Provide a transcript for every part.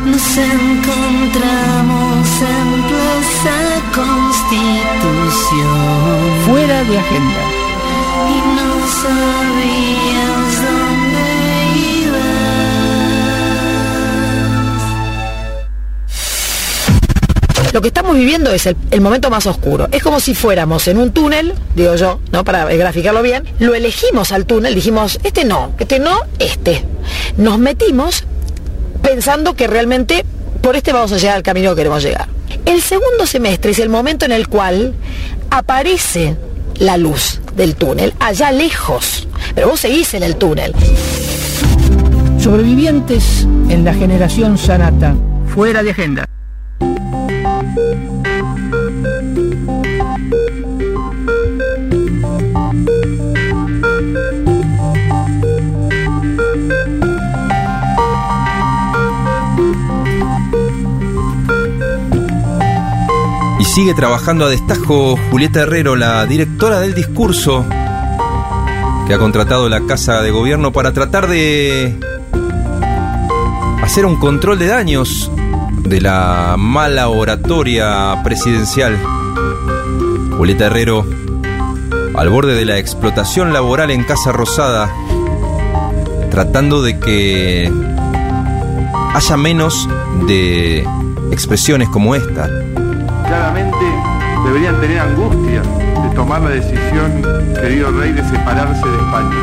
Nos encontramos en Plaza Constitución. Fuera de agenda. Y no sabías dónde ibas. Lo que estamos viviendo es el momento más oscuro. Es como si fuéramos en un túnel, digo yo, ¿no? Para graficarlo bien. Lo elegimos al túnel, dijimos, este no. Nos metimos pensando que realmente por este vamos a llegar al camino que queremos llegar. El segundo semestre es el momento en el cual aparece la luz del túnel, allá lejos, pero vos seguís en el túnel. Sobrevivientes en la generación Sanata. Fuera de agenda. Y sigue trabajando a destajo Julieta Herrero, la directora del discurso, que ha contratado la Casa de Gobierno para tratar de hacer un control de daños de la mala oratoria presidencial. Julieta Herrero, al borde de la explotación laboral en Casa Rosada, tratando de que haya menos de expresiones como esta. Claramente deberían tener angustia de tomar la decisión, querido rey, de separarse de España.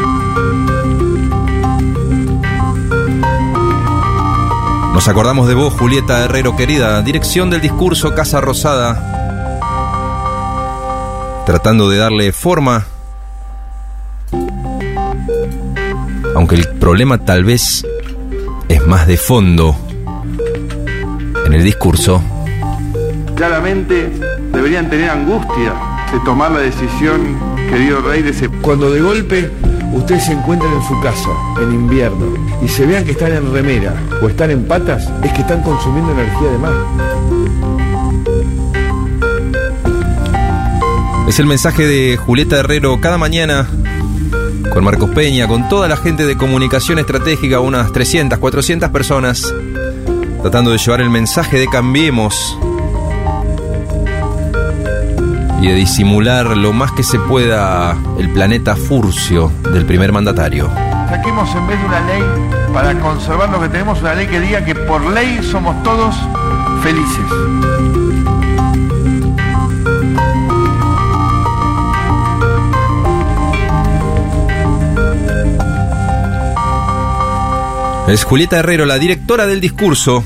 Nos acordamos de vos, Julieta Herrero querida, dirección del discurso Casa Rosada, tratando de darle forma, aunque el problema tal vez es más de fondo en el discurso. Claramente deberían tener angustia de tomar la decisión, querido rey, de separarse. Cuando de golpe ustedes se encuentran en su casa, en invierno, y se vean que están en remera o están en patas, es que están consumiendo energía de más. Es el mensaje de Julieta Herrero cada mañana con Marcos Peña, con toda la gente de comunicación estratégica, unas 300, 400 personas, tratando de llevar el mensaje de Cambiemos y de disimular lo más que se pueda el planeta furcio del primer mandatario. Saquemos en vez de una ley, para conservar lo que tenemos, una ley que diga que por ley somos todos felices. Es Julieta Herrero, la directora del discurso.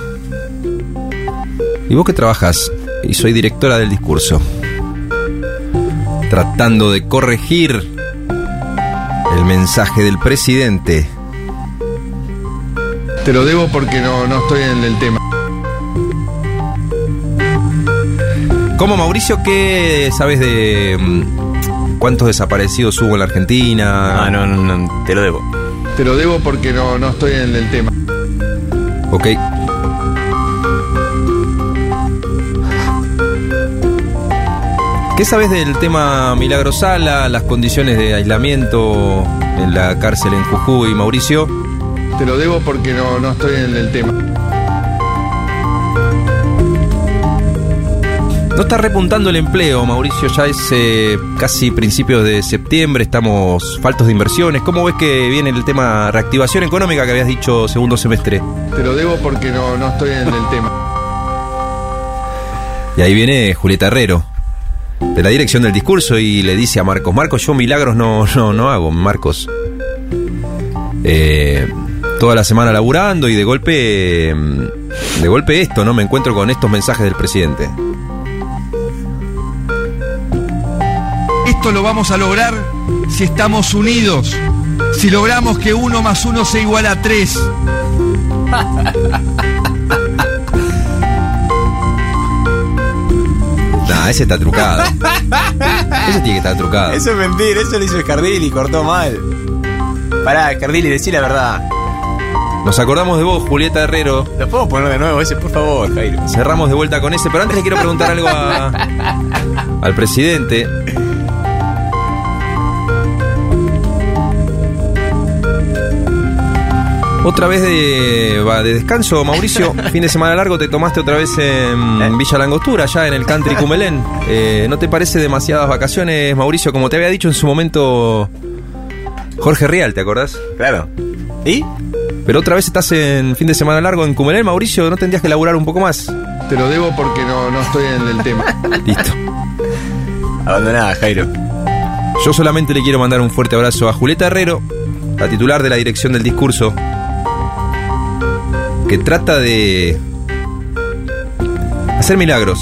¿Y vos qué trabajás? Y soy directora del discurso, tratando de corregir el mensaje del presidente. Te lo debo porque no estoy en el tema. ¿Cómo, Mauricio, qué sabes de cuántos desaparecidos hubo en la Argentina? No, te lo debo. Te lo debo porque no estoy en el tema. Ok. ¿Qué sabes del tema Milagro Sala, las condiciones de aislamiento en la cárcel en Jujuy, Mauricio? Te lo debo porque no estoy en el tema. No está repuntando el empleo, Mauricio, ya es casi principios de septiembre, estamos faltos de inversiones. ¿Cómo ves que viene el tema reactivación económica que habías dicho segundo semestre? Te lo debo porque no estoy en el tema. Y ahí viene Julieta Herrero, de la dirección del discurso, y le dice a Marcos, yo milagros no hago, Marcos. Toda la semana laburando y de golpe esto, ¿no? Me encuentro con estos mensajes del presidente. Esto lo vamos a lograr si estamos unidos, si logramos que 1 más 1 sea igual a 3. Nah, ese está trucado. Ese tiene que estar trucado. Eso es mentira, eso lo hizo Scardilli, cortó mal. Pará, Scardilli, decí la verdad. Nos acordamos de vos, Julieta Herrero. ¿Lo puedo poner de nuevo ese, por favor, Jairo? Cerramos de vuelta con ese, pero antes le quiero preguntar algo al presidente. Otra vez de descanso, Mauricio. Fin de semana largo, te tomaste otra vez en Villa Langostura, ya en el Country Cumelén. ¿No te parece demasiadas vacaciones, Mauricio? Como te había dicho en su momento Jorge Rial, ¿te acordás? Claro. ¿Y? Pero otra vez estás en fin de semana largo en Cumelén, Mauricio. ¿No tendrías que laburar un poco más? Te lo debo porque no estoy en el tema. Listo. Abandonada, Jairo. Yo solamente le quiero mandar un fuerte abrazo a Julieta Herrero, la titular de la dirección del discurso, que trata de hacer milagros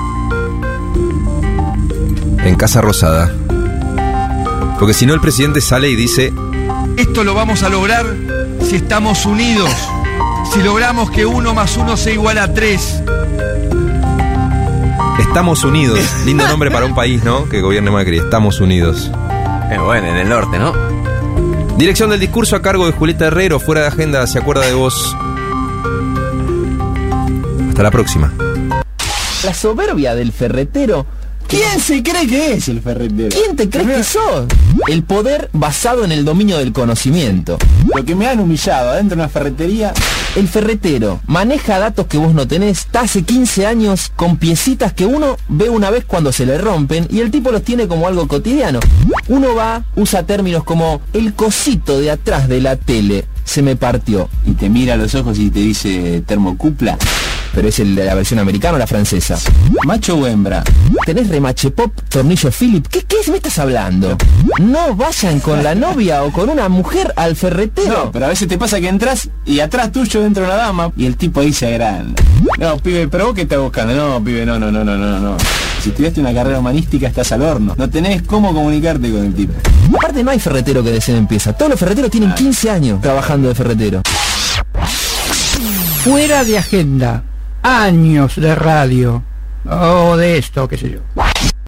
en Casa Rosada. Porque si no, el presidente sale y dice: Esto lo vamos a lograr si estamos unidos, si logramos que 1 más 1 sea igual a 3. Estamos unidos. Lindo nombre para un país, ¿no? Que gobierne Macri. Estamos unidos. Bueno, en el norte, ¿no? Dirección del discurso a cargo de Julieta Herrero. Fuera de agenda, se acuerda de vos. Hasta la próxima. La soberbia del ferretero. ¿Quién se cree que es el ferretero? ¿Quién te crees que sos? El poder basado en el dominio del conocimiento. Lo que me han humillado adentro de una ferretería. El ferretero maneja datos que vos no tenés. Está hace 15 años con piecitas que uno ve una vez cuando se le rompen y el tipo los tiene como algo cotidiano. Uno va, usa términos como el cosito de atrás de la tele se me partió. Y te mira a los ojos y te dice termocupla. Pero es el de la versión americana o la francesa. ¿Macho o hembra? ¿Tenés remache pop, tornillo Philip? ¿Qué me estás hablando? No vayan con la novia o con una mujer al ferretero. No, pero a veces te pasa que entras y atrás tuyo entra una dama y el tipo ahí se agranda. No, pibe, pero vos qué estás buscando. No, pibe, no. Si estudiaste una carrera humanística estás al horno. No tenés cómo comunicarte con el tipo. Aparte no hay ferretero que deseen empieza. Todos los ferreteros tienen 15 años trabajando de ferretero. Fuera de agenda. Años de radio. O de esto, qué sé yo.